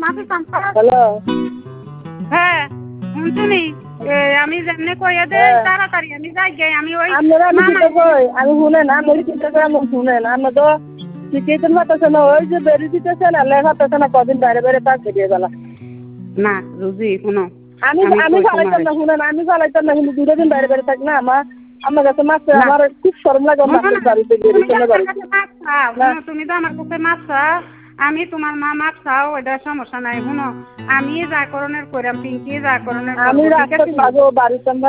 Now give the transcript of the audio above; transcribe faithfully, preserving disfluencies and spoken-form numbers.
hello হ্যাঁ শুনছুনি আমি যেমনি কইয়া দে তাড়াতাড়ি আমি যাই গে আমি ওই আপনারা আমি চিন্তা কই আমি শুনেন আমি চিন্তা করে আমি শুনেন আমরা তো শিখিয়ে পারতেছে না ওই যে বেরিয়ে দিতেছে না লেখা পারতেছে না কদিন বাইরে বাইরে পাক দিয়ে গেল না রুজি শুনো আমি আমি চালাইতাম না শুনেন আমি চালাইতাম না কিন্তু দুটো দিন বাইরে বাইরে থাক না আমার আমার কাছে মাছ আমার খুব শরম লাগে মাছের বাড়িতে গিয়ে বাড়িতে তুমি তো আমার কাছে মাছ চাও আমি তোমার মা মাছ চাও এটা সমস্যা নাই শুনো আমি যা করণের কইরাম পিঙ্কি যা করণের আমি রাখতে পারবো বাড়িতে